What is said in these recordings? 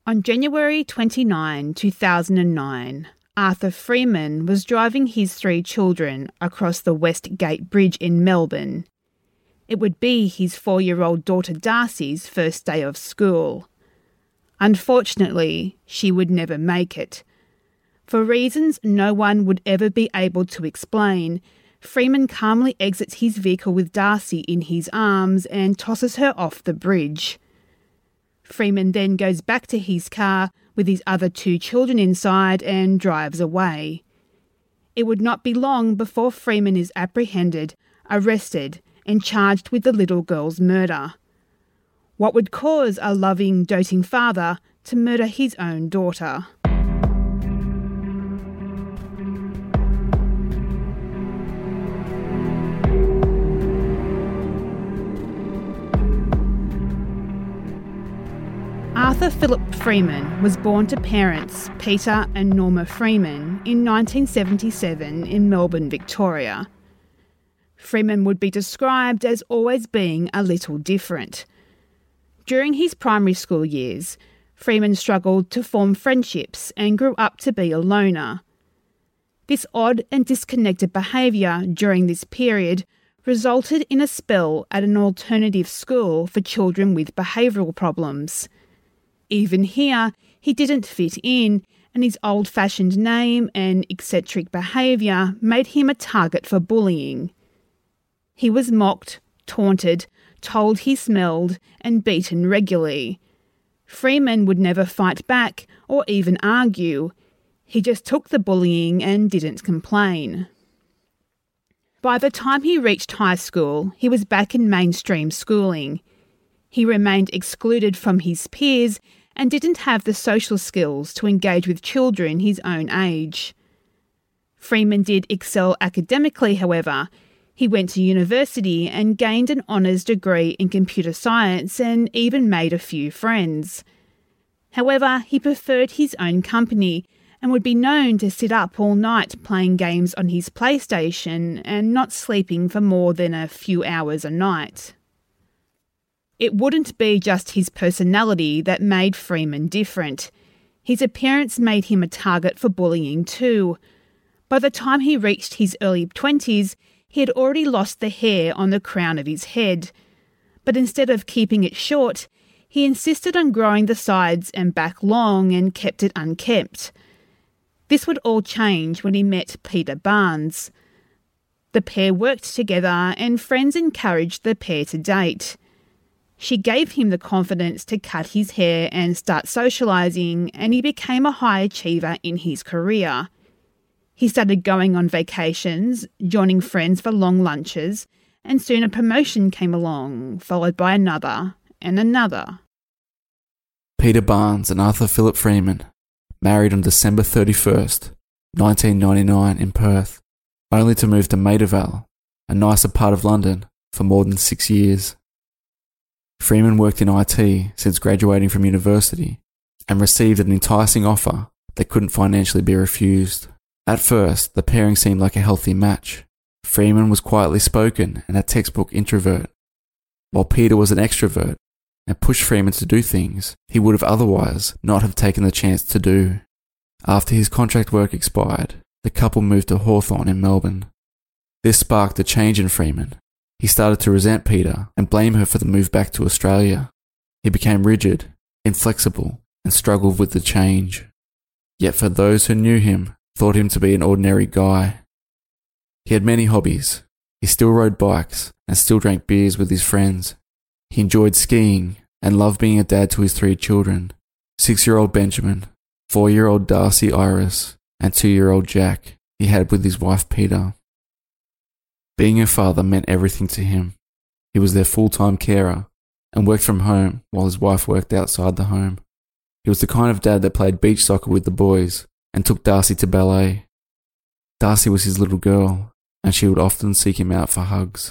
On January 29, 2009, Arthur Freeman was driving his 3 children across the West Gate Bridge in Melbourne. It would be his 4-year-old daughter Darcy's first day of school. Unfortunately, she would never make it. For reasons no one would ever be able to explain, Freeman calmly exits his vehicle with Darcy in his arms and tosses her off the bridge. Freeman then goes back to his car with his other 2 children inside and drives away. It would not be long before Freeman is apprehended, arrested, and charged with the little girl's murder. What would cause a loving, doting father to murder his own daughter? Arthur Philip Freeman was born to parents Peter and Norma Freeman in 1977 in Melbourne, Victoria. Freeman would be described as always being a little different. During his primary school years, Freeman struggled to form friendships and grew up to be a loner. This odd and disconnected behaviour during this period resulted in a spell at an alternative school for children with behavioural problems. Even here, he didn't fit in, and his old-fashioned name and eccentric behaviour made him a target for bullying. He was mocked, taunted, told he smelled, and beaten regularly. Freeman would never fight back or even argue. He just took the bullying and didn't complain. By the time he reached high school, he was back in mainstream schooling. He remained excluded from his peers and didn't have the social skills to engage with children his own age. Freeman did excel academically, however. He went to university and gained an honours degree in computer science and even made a few friends. However, he preferred his own company and would be known to sit up all night playing games on his PlayStation and not sleeping for more than a few hours a night. It wouldn't be just his personality that made Freeman different. His appearance made him a target for bullying too. By the time he reached his early 20s, he had already lost the hair on the crown of his head. But instead of keeping it short, he insisted on growing the sides and back long and kept it unkempt. This would all change when he met Peter Barnes. The pair worked together and friends encouraged the pair to date. She gave him the confidence to cut his hair and start socialising, and he became a high achiever in his career. He started going on vacations, joining friends for long lunches, and soon a promotion came along, followed by another and another. Peter Barnes and Arthur Philip Freeman married on December 31st, 1999 in Perth, only to move to Maida Vale, a nicer part of London, for more than 6 years. Freeman worked in IT since graduating from university and received an enticing offer that couldn't financially be refused. At first, the pairing seemed like a healthy match. Freeman was quietly spoken and a textbook introvert, while Peter was an extrovert and pushed Freeman to do things he would have otherwise not have taken the chance to do. After his contract work expired, the couple moved to Hawthorn in Melbourne. This sparked a change in Freeman. He started to resent Peter and blame her for the move back to Australia. He became rigid, inflexible, and struggled with the change. Yet for those who knew him, thought him to be an ordinary guy. He had many hobbies. He still rode bikes and still drank beers with his friends. He enjoyed skiing and loved being a dad to his 3 children, 6-year-old Benjamin, 4-year-old Darcy Iris, and 2-year-old Jack he had with his wife Peter. Being a father meant everything to him. He was their full-time carer and worked from home while his wife worked outside the home. He was the kind of dad that played beach soccer with the boys and took Darcy to ballet. Darcy was his little girl, and she would often seek him out for hugs.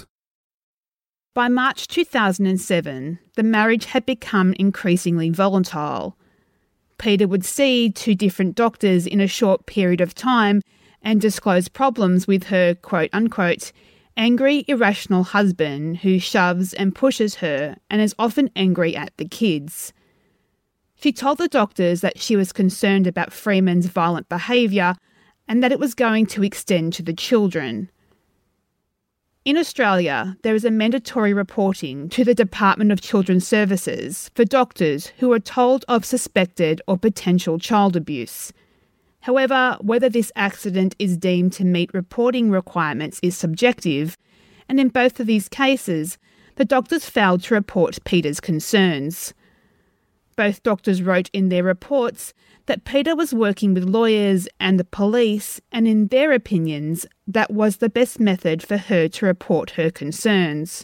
By March 2007, the marriage had become increasingly volatile. Peter would see 2 different doctors in a short period of time and disclose problems with her quote-unquote angry, irrational husband who shoves and pushes her and is often angry at the kids. She told the doctors that she was concerned about Freeman's violent behaviour and that it was going to extend to the children. In Australia, there is a mandatory reporting to the Department of Children's Services for doctors who are told of suspected or potential child abuse. However, whether this accident is deemed to meet reporting requirements is subjective, and in both of these cases, the doctors failed to report Peter's concerns. Both doctors wrote in their reports that Peter was working with lawyers and the police, and in their opinions, that was the best method for her to report her concerns.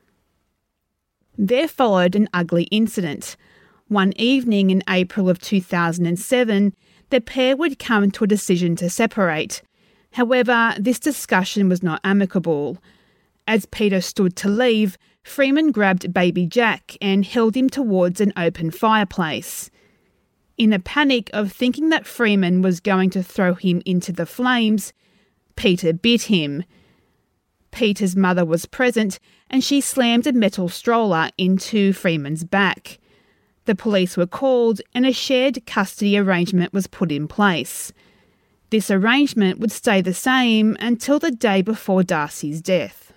There followed an ugly incident. One evening in April of 2007, the pair would come to a decision to separate. However, this discussion was not amicable. As Peter stood to leave, Freeman grabbed baby Jack and held him towards an open fireplace. In a panic of thinking that Freeman was going to throw him into the flames, Peter bit him. Peter's mother was present and she slammed a metal stroller into Freeman's back. The police were called and a shared custody arrangement was put in place. This arrangement would stay the same until the day before Darcy's death.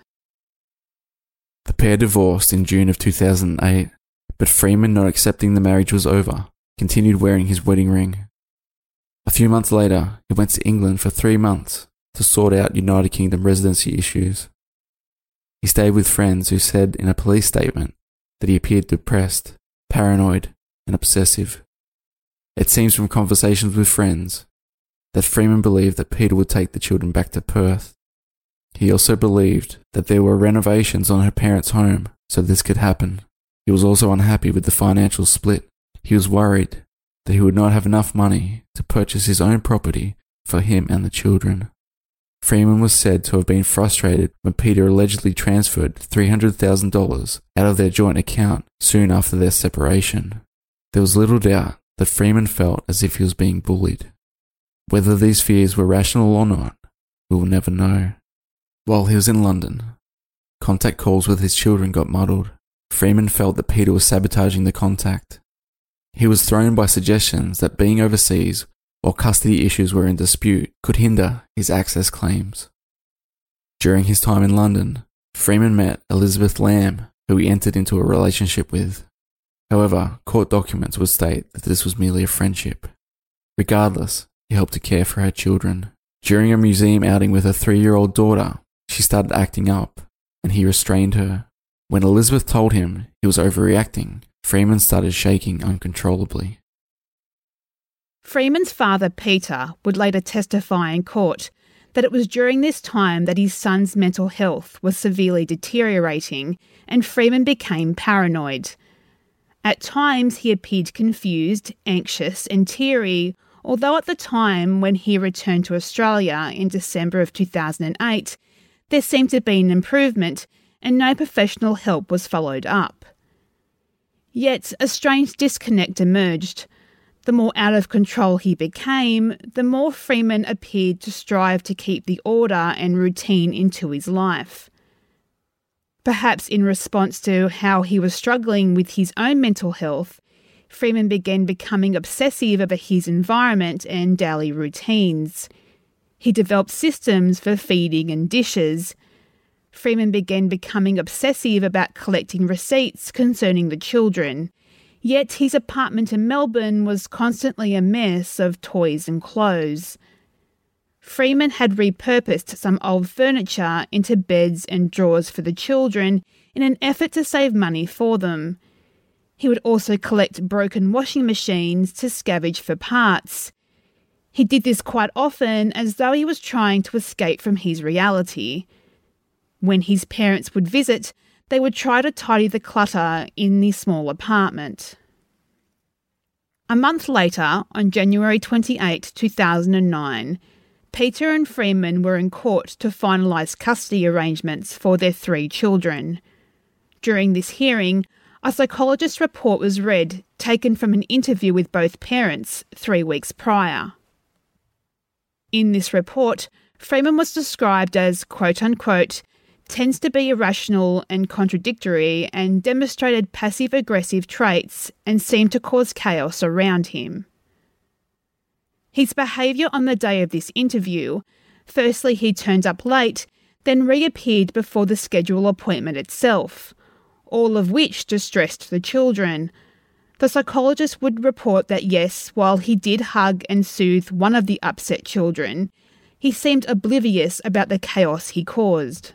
The pair divorced in June of 2008, but Freeman, not accepting the marriage was over, continued wearing his wedding ring. A few months later, he went to England for 3 months to sort out United Kingdom residency issues. He stayed with friends who said in a police statement that he appeared depressed, paranoid, and obsessive. It seems from conversations with friends that Freeman believed that Peter would take the children back to Perth. He also believed that there were renovations on her parents' home, so this could happen. He was also unhappy with the financial split. He was worried that he would not have enough money to purchase his own property for him and the children. Freeman was said to have been frustrated when Peter allegedly transferred $300,000 out of their joint account soon after their separation. There was little doubt that Freeman felt as if he was being bullied. Whether these fears were rational or not, we will never know. While he was in London, contact calls with his children got muddled. Freeman felt that Peter was sabotaging the contact. He was thrown by suggestions that being overseas while custody issues were in dispute could hinder his access claims. During his time in London, Freeman met Elizabeth Lamb, who he entered into a relationship with. However, court documents would state that this was merely a friendship. Regardless, he helped to care for her children. During a museum outing with her 3-year-old daughter, she started acting up, and he restrained her. When Elizabeth told him he was overreacting, Freeman started shaking uncontrollably. Freeman's father, Peter, would later testify in court that it was during this time that his son's mental health was severely deteriorating and Freeman became paranoid. At times he appeared confused, anxious and teary, although at the time when he returned to Australia in December of 2008, there seemed to be an improvement and no professional help was followed up. Yet a strange disconnect emerged. The more out of control he became, the more Freeman appeared to strive to keep the order and routine into his life. Perhaps in response to how he was struggling with his own mental health, Freeman began becoming obsessive over his environment and daily routines. He developed systems for feeding and dishes. Freeman began becoming obsessive about collecting receipts concerning the children. Yet his apartment in Melbourne was constantly a mess of toys and clothes. Freeman had repurposed some old furniture into beds and drawers for the children in an effort to save money for them. He would also collect broken washing machines to scavenge for parts. He did this quite often as though he was trying to escape from his reality. When his parents would visit, they would try to tidy the clutter in the small apartment. A month later, on January 28, 2009, Peter and Freeman were in court to finalise custody arrangements for their 3 children. During this hearing, a psychologist's report was read, taken from an interview with both parents 3 weeks prior. In this report, Freeman was described as, quote-unquote, tends to be irrational and contradictory and demonstrated passive-aggressive traits and seemed to cause chaos around him. His behaviour on the day of this interview, firstly he turned up late, then reappeared before the scheduled appointment itself, all of which distressed the children. The psychologist would report that yes, while he did hug and soothe one of the upset children, he seemed oblivious about the chaos he caused.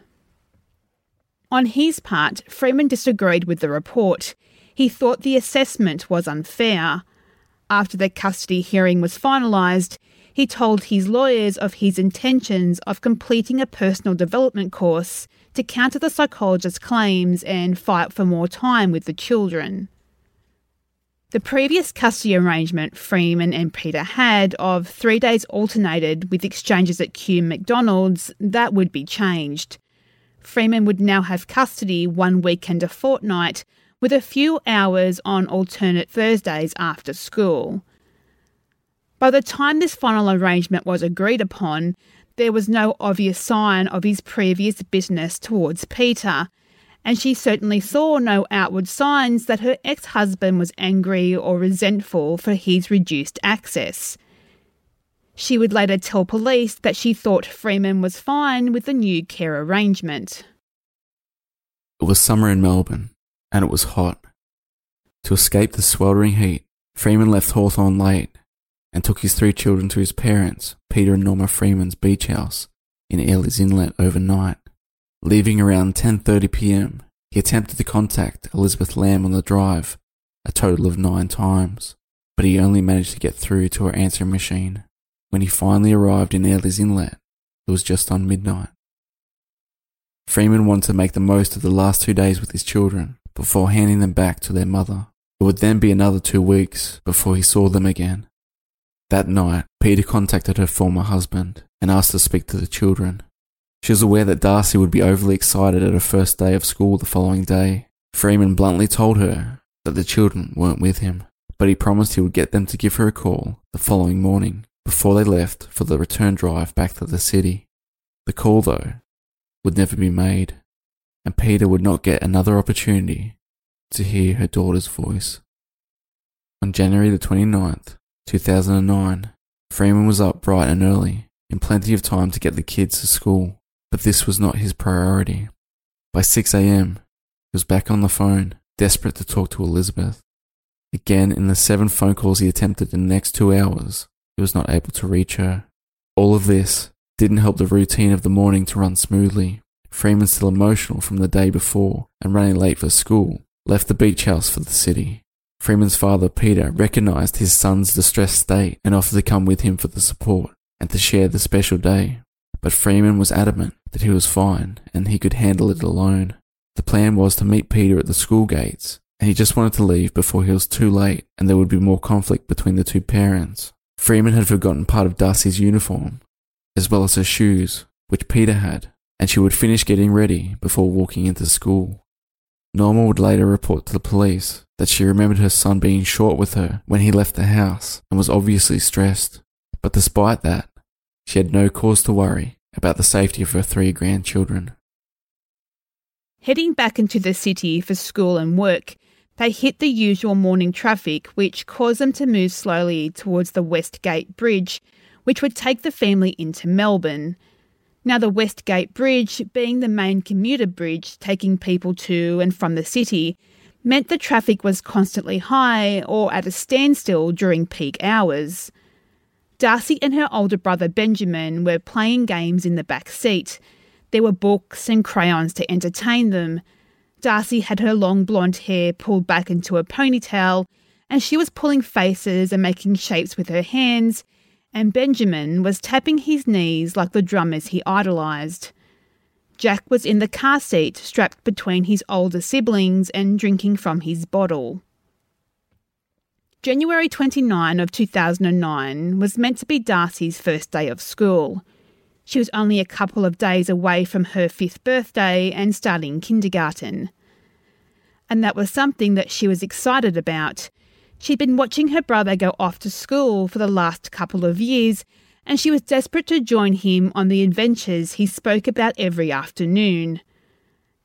On his part, Freeman disagreed with the report. He thought the assessment was unfair. After the custody hearing was finalised, he told his lawyers of his intentions of completing a personal development course to counter the psychologist's claims and fight for more time with the children. The previous custody arrangement Freeman and Peter had of 3 days alternated with exchanges at Kew McDonald's, that would be changed. Freeman would now have custody 1 weekend a fortnight, with a few hours on alternate Thursdays after school. By the time this final arrangement was agreed upon, there was no obvious sign of his previous bitterness towards Peter, and she certainly saw no outward signs that her ex-husband was angry or resentful for his reduced access. She would later tell police that she thought Freeman was fine with the new care arrangement. It was summer in Melbourne, and it was hot. To escape the sweltering heat, Freeman left Hawthorn late and took his 3 children to his parents, Peter and Norma Freeman's beach house in Airlies Inlet overnight. Leaving around 10:30 p.m, he attempted to contact Elizabeth Lamb on the drive a total of 9 times, but he only managed to get through to her answering machine. When he finally arrived in Airlies Inlet, it was just on midnight. Freeman wanted to make the most of the last 2 days with his children before handing them back to their mother. It would then be another 2 weeks before he saw them again. That night, Peter contacted her former husband and asked to speak to the children. She was aware that Darcy would be overly excited at her first day of school the following day. Freeman bluntly told her that the children weren't with him, but he promised he would get them to give her a call the following morning before they left for the return drive back to the city. The call, though, would never be made, and Peter would not get another opportunity to hear her daughter's voice. On January the 29th, 2009, Freeman was up bright and early, in plenty of time to get the kids to school, but this was not his priority. By 6 a.m, he was back on the phone, desperate to talk to Elizabeth. Again, in the 7 phone calls he attempted in the next 2 hours, he was not able to reach her. All of this didn't help the routine of the morning to run smoothly. Freeman, still emotional from the day before and running late for school, left the beach house for the city. Freeman's father, Peter, recognised his son's distressed state and offered to come with him for the support and to share the special day. But Freeman was adamant that he was fine and he could handle it alone. The plan was to meet Peter at the school gates, and he just wanted to leave before he was too late and there would be more conflict between the 2 parents. Freeman had forgotten part of Darcy's uniform, as well as her shoes, which Peter had, and she would finish getting ready before walking into school. Norma would later report to the police that she remembered her son being short with her when he left the house and was obviously stressed. But despite that, she had no cause to worry about the safety of her 3 grandchildren. Heading back into the city for school and work, they hit the usual morning traffic, which caused them to move slowly towards the West Gate Bridge, which would take the family into Melbourne. Now, the West Gate Bridge, being the main commuter bridge taking people to and from the city, meant the traffic was constantly high or at a standstill during peak hours. Darcy and her older brother Benjamin were playing games in the back seat. There were books and crayons to entertain them. Darcy had her long blonde hair pulled back into a ponytail, and she was pulling faces and making shapes with her hands, and Benjamin was tapping his knees like the drummers he idolised. Jack was in the car seat, strapped between his older siblings and drinking from his bottle. January 29 of 2009 was meant to be Darcy's first day of school. She was only a couple of days away from her 5th birthday and starting kindergarten. And that was something that she was excited about. She'd been watching her brother go off to school for the last couple of years, and she was desperate to join him on the adventures he spoke about every afternoon.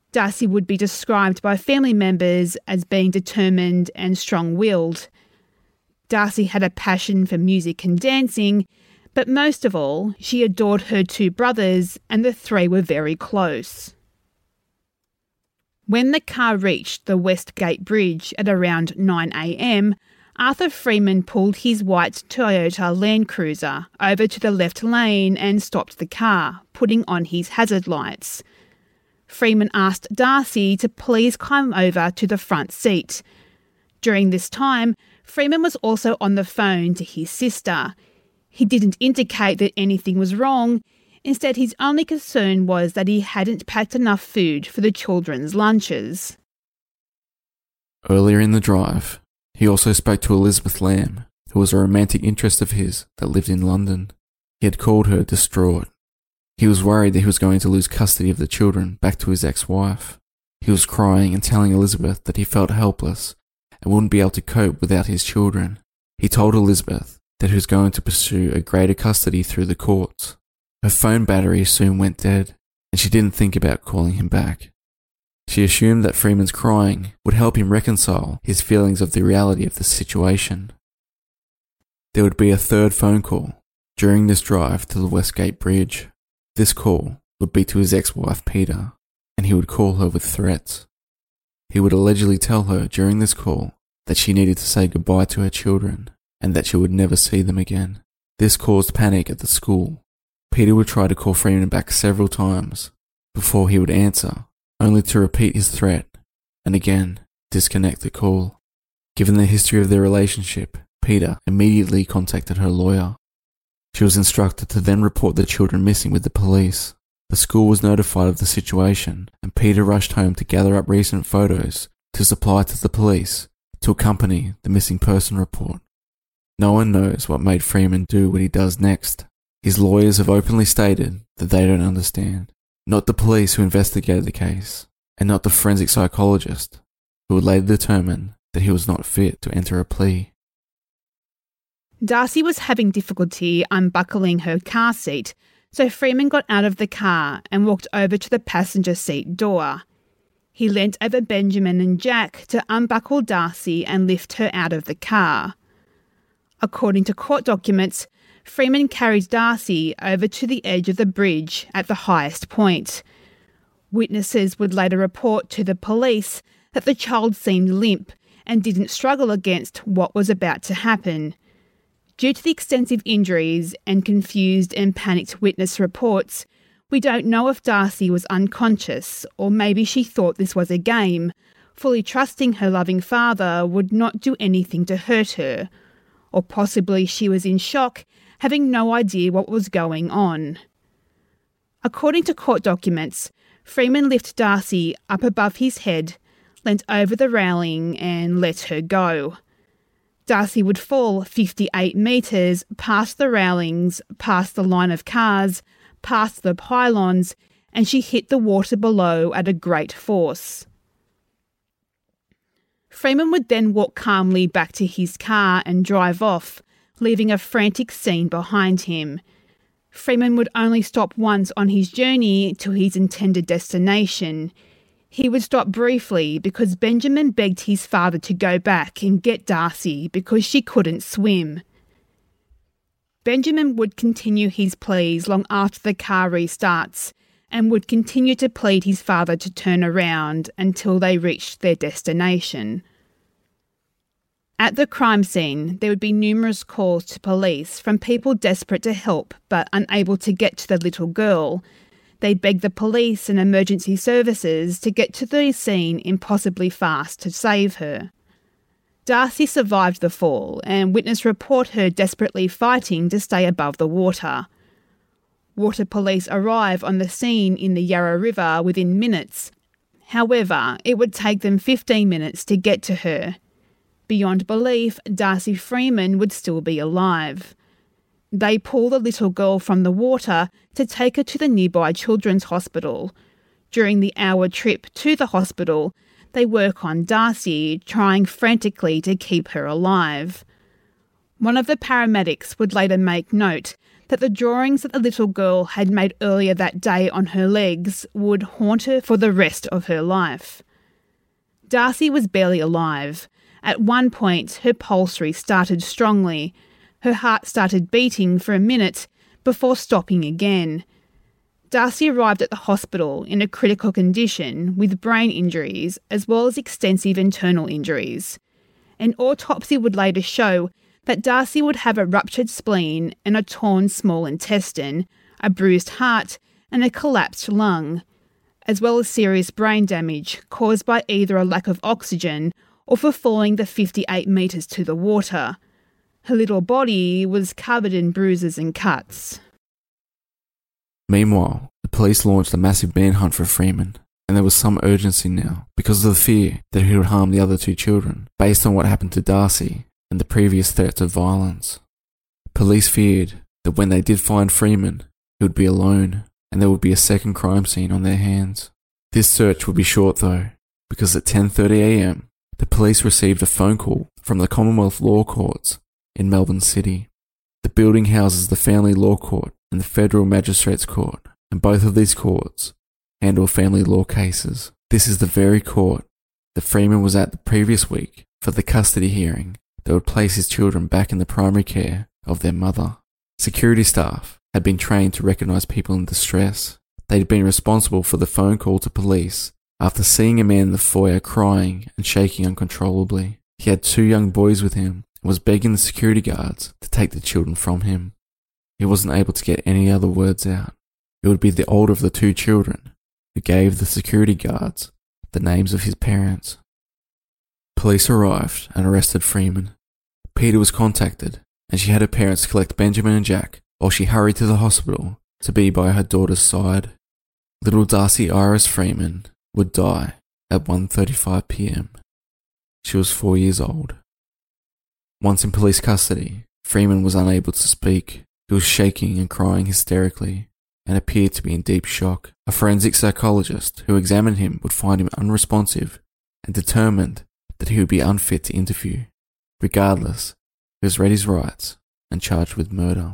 Darcy would be described by family members as being determined and strong-willed. Darcy had a passion for music and dancing, but most of all, she adored her two brothers, and the three were very close. When the car reached the Westgate Bridge at around 9 a.m, Arthur Freeman pulled his white Toyota Land Cruiser over to the left lane and stopped the car, putting on his hazard lights. Freeman asked Darcy to please climb over to the front seat. During this time, Freeman was also on the phone to his sister. He didn't indicate that anything was wrong. Instead, his only concern was that he hadn't packed enough food for the children's lunches. Earlier in the drive, he also spoke to Elizabeth Lamb, who was a romantic interest of his that lived in London. He had called her distraught. He was worried that he was going to lose custody of the children back to his ex-wife. He was crying and telling Elizabeth that he felt helpless and wouldn't be able to cope without his children. He told Elizabeth that he was going to pursue a greater custody through the courts. Her phone battery soon went dead, and she didn't think about calling him back. She assumed that Freeman's crying would help him reconcile his feelings of the reality of the situation. There would be a third phone call during this drive to the Westgate Bridge. This call would be to his ex-wife Peter, and he would call her with threats. He would allegedly tell her during this call that she needed to say goodbye to her children and that she would never see them again. This caused panic at the school. Peter would try to call Freeman back several times before he would answer, only to repeat his threat and again disconnect the call. Given the history of their relationship, Peter immediately contacted her lawyer. She was instructed to then report the children missing with the police. The school was notified of the situation, and Peter rushed home to gather up recent photos to supply to the police to accompany the missing person report. No one knows what made Freeman do what he does next. His lawyers have openly stated that they don't understand. Not the police who investigated the case, and not the forensic psychologist who would later determine that he was not fit to enter a plea. Darcy was having difficulty unbuckling her car seat, so Freeman got out of the car and walked over to the passenger seat door. He leant over Benjamin and Jack to unbuckle Darcy and lift her out of the car. According to court documents, Freeman carried Darcy over to the edge of the bridge at the highest point. Witnesses would later report to the police that the child seemed limp and didn't struggle against what was about to happen. Due to the extensive injuries and confused and panicked witness reports, we don't know if Darcy was unconscious or maybe she thought this was a game, fully trusting her loving father would not do anything to hurt her. Or possibly she was in shock, having no idea what was going on. According to court documents, Freeman lifted Darcy up above his head, leant over the railing and let her go. Darcy would fall 58 metres past the railings, past the line of cars, past the pylons, and she hit the water below at a great force. Freeman would then walk calmly back to his car and drive off, leaving a frantic scene behind him. Freeman would only stop once on his journey to his intended destination. He would stop briefly because Benjamin begged his father to go back and get Darcy because she couldn't swim. Benjamin would continue his pleas long after the car restarts and would continue to plead his father to turn around until they reached their destination. At the crime scene, there would be numerous calls to police from people desperate to help but unable to get to the little girl. They begged the police and emergency services to get to the scene impossibly fast to save her. Darcy survived the fall, and witnesses report her desperately fighting to stay above the water. Water police arrive on the scene in the Yarra River within minutes. However, it would take them 15 minutes to get to her. Beyond belief, Darcy Freeman would still be alive. They pull the little girl from the water to take her to the nearby children's hospital. During the hour trip to the hospital, they work on Darcy, trying frantically to keep her alive. One of the paramedics would later make note that the drawings that the little girl had made earlier that day on her legs would haunt her for the rest of her life. Darcy was barely alive. At one point, her pulse restarted strongly. Her heart started beating for a minute before stopping again. Darcy arrived at the hospital in a critical condition with brain injuries as well as extensive internal injuries. An autopsy would later show that Darcy would have a ruptured spleen and a torn small intestine, a bruised heart and a collapsed lung, as well as serious brain damage caused by either a lack of oxygen or for falling the 58 metres to the water. Her little body was covered in bruises and cuts. Meanwhile, the police launched a massive manhunt for Freeman, and there was some urgency now because of the fear that he would harm the other two children, based on what happened to Darcy and the previous threats of violence. Police feared that when they did find Freeman, he would be alone, and there would be a second crime scene on their hands. This search would be short though, because at 10:30 a.m, the police received a phone call from the Commonwealth Law Courts in Melbourne City. The building houses the Family Law Court and the Federal Magistrates Court, and both of these courts handle family law cases. This is the very court that Freeman was at the previous week for the custody hearing that would place his children back in the primary care of their mother. Security staff had been trained to recognise people in distress. They had been responsible for the phone call to police after seeing a man in the foyer crying and shaking uncontrollably. He had two young boys with him and was begging the security guards to take the children from him. He wasn't able to get any other words out. It would be the older of the two children who gave the security guards the names of his parents. Police arrived and arrested Freeman. Peter was contacted, and she had her parents collect Benjamin and Jack while she hurried to the hospital to be by her daughter's side. Little Darcy Iris Freeman would die at 1:35 p.m. She was 4 years old. Once in police custody, Freeman was unable to speak. He was shaking and crying hysterically and appeared to be in deep shock. A forensic psychologist who examined him would find him unresponsive and determined that he would be unfit to interview. Regardless, he was read his rights and charged with murder.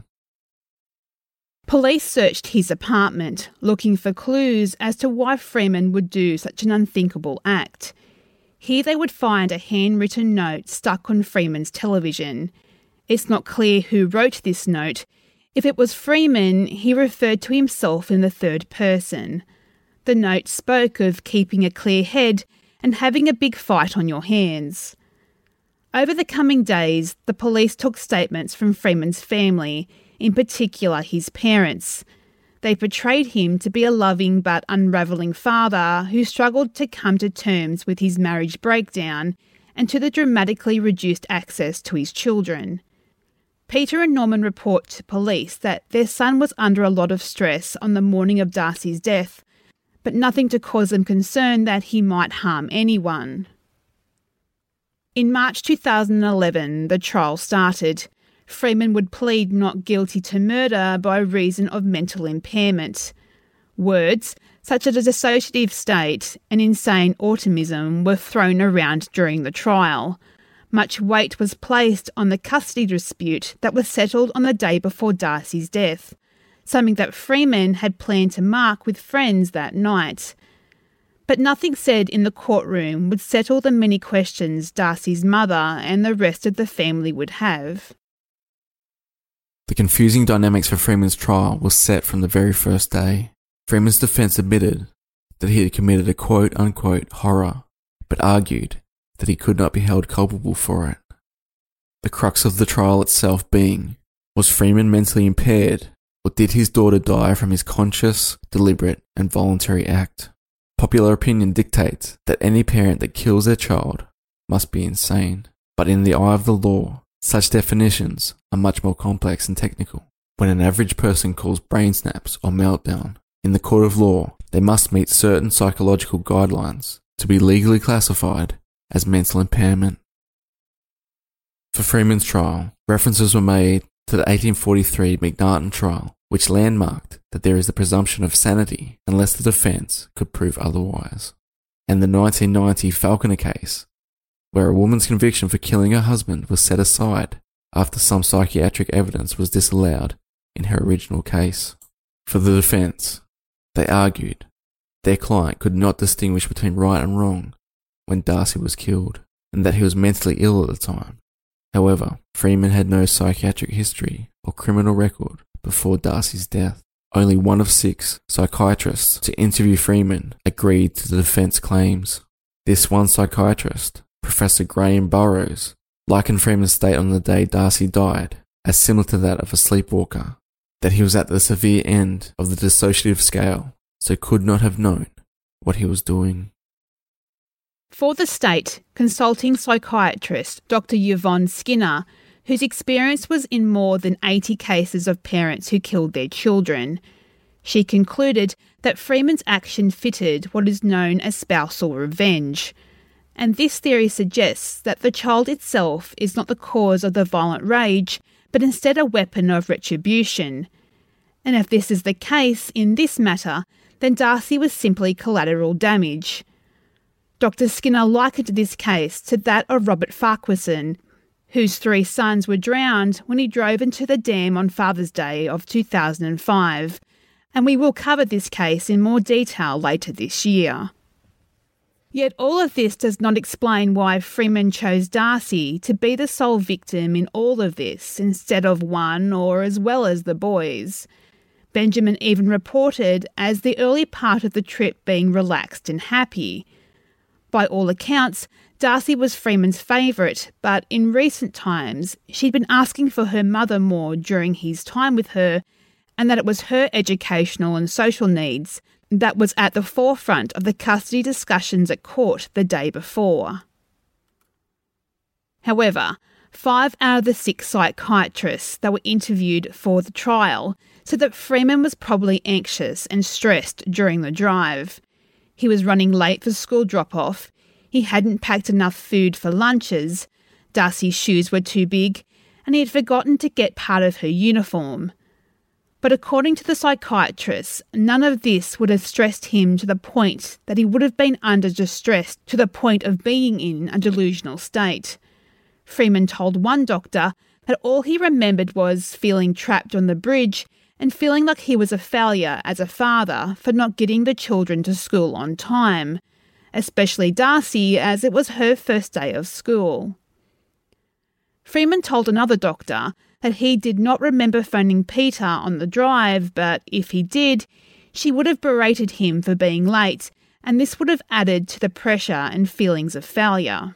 Police searched his apartment, looking for clues as to why Freeman would do such an unthinkable act. Here they would find a handwritten note stuck on Freeman's television. It's not clear who wrote this note. If it was Freeman, he referred to himself in the third person. The note spoke of keeping a clear head and having a big fight on your hands. Over the coming days, the police took statements from Freeman's family, in particular his parents. They portrayed him to be a loving but unravelling father who struggled to come to terms with his marriage breakdown and to the dramatically reduced access to his children. Peter and Norman report to police that their son was under a lot of stress on the morning of Darcy's death, but nothing to cause them concern that he might harm anyone. In March 2011, the trial started. Freeman would plead not guilty to murder by reason of mental impairment. Words such as a dissociative state and insane autism were thrown around during the trial. Much weight was placed on the custody dispute that was settled on the day before Darcy's death, something that Freeman had planned to mark with friends that night. But nothing said in the courtroom would settle the many questions Darcy's mother and the rest of the family would have. The confusing dynamics for Freeman's trial was set from the very first day. Freeman's defence admitted that he had committed a quote-unquote horror, but argued that he could not be held culpable for it. The crux of the trial itself being, was Freeman mentally impaired, or did his daughter die from his conscious, deliberate and voluntary act? Popular opinion dictates that any parent that kills their child must be insane, but in the eye of the law, such definitions are much more complex and technical. When an average person calls brain snaps or meltdown, in the court of law, they must meet certain psychological guidelines to be legally classified as mental impairment. For Freeman's trial, references were made to the 1843 McNarton trial, which landmarked that there is the presumption of sanity unless the defence could prove otherwise, and the 1990 Falconer case, where a woman's conviction for killing her husband was set aside after some psychiatric evidence was disallowed in her original case. For the defence, they argued their client could not distinguish between right and wrong when Darcy was killed, and that he was mentally ill at the time. However, Freeman had no psychiatric history or criminal record before Darcy's death. Only one of 6 psychiatrists to interview Freeman agreed to the defence claims. This one psychiatrist, Professor Graham Burrows, likened Freeman's state on the day Darcy died as similar to that of a sleepwalker, that he was at the severe end of the dissociative scale, so could not have known what he was doing. For the state, consulting psychiatrist Dr. Yvonne Skinner, whose experience was in more than 80 cases of parents who killed their children, she concluded that Freeman's action fitted what is known as spousal revenge, and this theory suggests that the child itself is not the cause of the violent rage, but instead a weapon of retribution. And if this is the case in this matter, then Darcy was simply collateral damage. Dr. Skinner likened this case to that of Robert Farquharson, whose 3 sons were drowned when he drove into the dam on Father's Day of 2005, and we will cover this case in more detail later this year. Yet all of this does not explain why Freeman chose Darcy to be the sole victim in all of this instead of one or as well as the boys. Benjamin even reported as the early part of the trip being relaxed and happy. By all accounts, Darcy was Freeman's favourite, but in recent times she'd been asking for her mother more during his time with her, and that it was her educational and social needs that was at the forefront of the custody discussions at court the day before. However, 5 out of the 6 psychiatrists that were interviewed for the trial said that Freeman was probably anxious and stressed during the drive. He was running late for school drop-off, he hadn't packed enough food for lunches, Darcy's shoes were too big, and he had forgotten to get part of her uniform. But according to the psychiatrists, none of this would have stressed him to the point that he would have been under distress to the point of being in a delusional state. Freeman told one doctor that all he remembered was feeling trapped on the bridge and feeling like he was a failure as a father for not getting the children to school on time, especially Darcy as it was her first day of school. Freeman told another doctor that he did not remember phoning Peter on the drive, but if he did, she would have berated him for being late, and this would have added to the pressure and feelings of failure.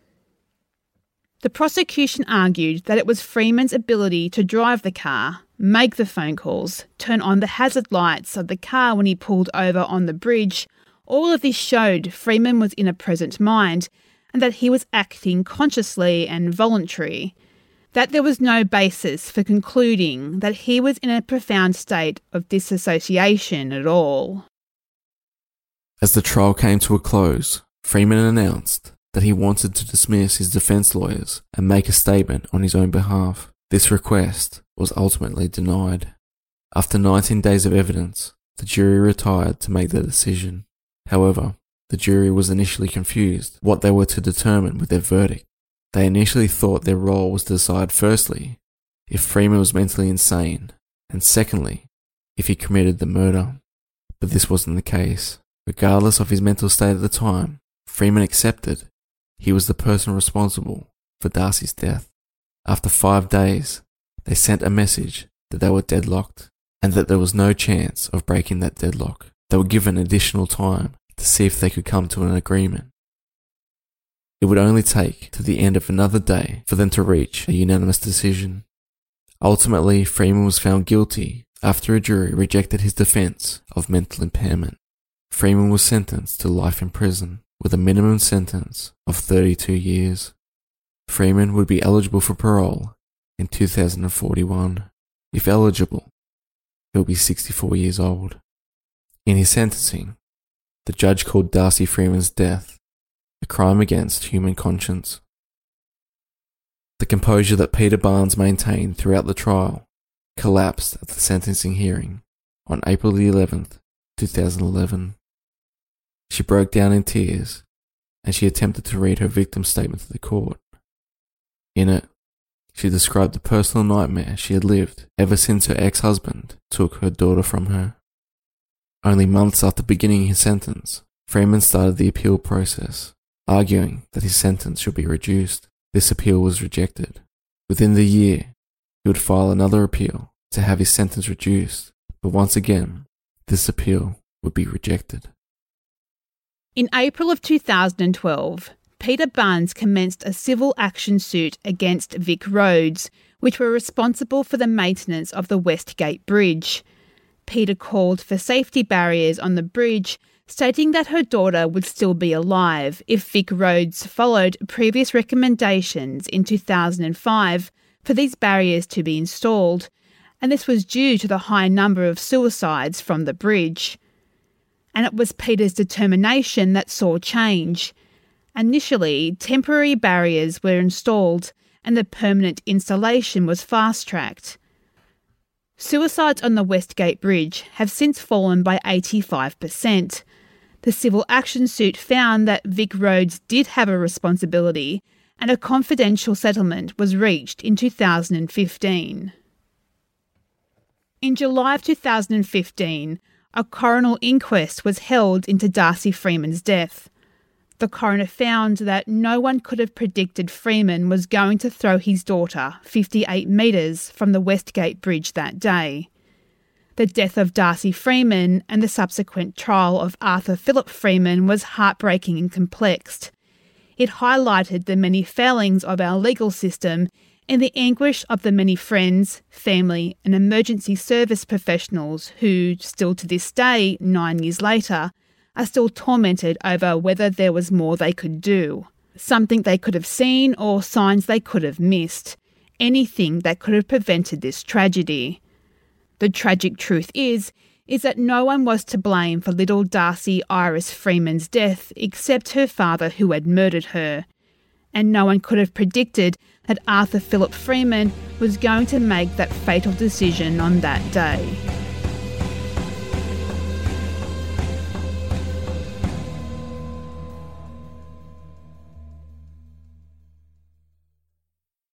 The prosecution argued that it was Freeman's ability to drive the car, make the phone calls, turn on the hazard lights of the car when he pulled over on the bridge. All of this showed Freeman was in a present mind and that he was acting consciously and voluntary, that there was no basis for concluding that he was in a profound state of disassociation at all. As the trial came to a close, Freeman announced that he wanted to dismiss his defence lawyers and make a statement on his own behalf. This request was ultimately denied. After 19 days of evidence, the jury retired to make their decision. However, the jury was initially confused what they were to determine with their verdict. They initially thought their role was to decide firstly, if Freeman was mentally insane, and secondly, if he committed the murder. But this wasn't the case. Regardless of his mental state at the time, Freeman accepted he was the person responsible for Darcy's death. After 5 days, they sent a message that they were deadlocked and that there was no chance of breaking that deadlock. They were given additional time to see if they could come to an agreement. It would only take to the end of another day for them to reach a unanimous decision. Ultimately, Freeman was found guilty after a jury rejected his defence of mental impairment. Freeman was sentenced to life in prison with a minimum sentence of 32 years. Freeman would be eligible for parole in 2041. If eligible, he will be 64 years old. In his sentencing, the judge called Darcy Freeman's death a crime against human conscience. The composure that Peter Barnes maintained throughout the trial collapsed at the sentencing hearing on April 11th, 2011. She broke down in tears and she attempted to read her victim's statement to the court. In it, She described the personal nightmare she had lived ever since her ex-husband took her daughter from her. Only months after beginning his sentence, Freeman started the appeal process, arguing that his sentence should be reduced. This appeal was rejected. Within the year, he would file another appeal to have his sentence reduced, but once again, this appeal would be rejected. In April of 2012, Peter Barnes commenced a civil action suit against Vic Roads, which were responsible for the maintenance of the Westgate Bridge. Peter called for safety barriers on the bridge, stating that her daughter would still be alive if Vic Roads followed previous recommendations in 2005 for these barriers to be installed, and this was due to the high number of suicides from the bridge. And it was Peter's determination that saw change. Initially, temporary barriers were installed and the permanent installation was fast-tracked. Suicides on the Westgate Bridge have since fallen by 85%. The civil action suit found that Vic Roads did have a responsibility, and a confidential settlement was reached in 2015. In July of 2015, a coronal inquest was held into Darcy Freeman's death. The coroner found that no one could have predicted Freeman was going to throw his daughter 58 metres from the Westgate Bridge that day. The death of Darcy Freeman and the subsequent trial of Arthur Philip Freeman was heartbreaking and complex. It highlighted the many failings of our legal system and the anguish of the many friends, family and emergency service professionals who, still to this day, 9 years later, are still tormented over whether there was more they could do, something they could have seen or signs they could have missed, anything that could have prevented this tragedy. The tragic truth is that no one was to blame for little Darcy Iris Freeman's death except her father who had murdered her, and no one could have predicted that Arthur Philip Freeman was going to make that fatal decision on that day.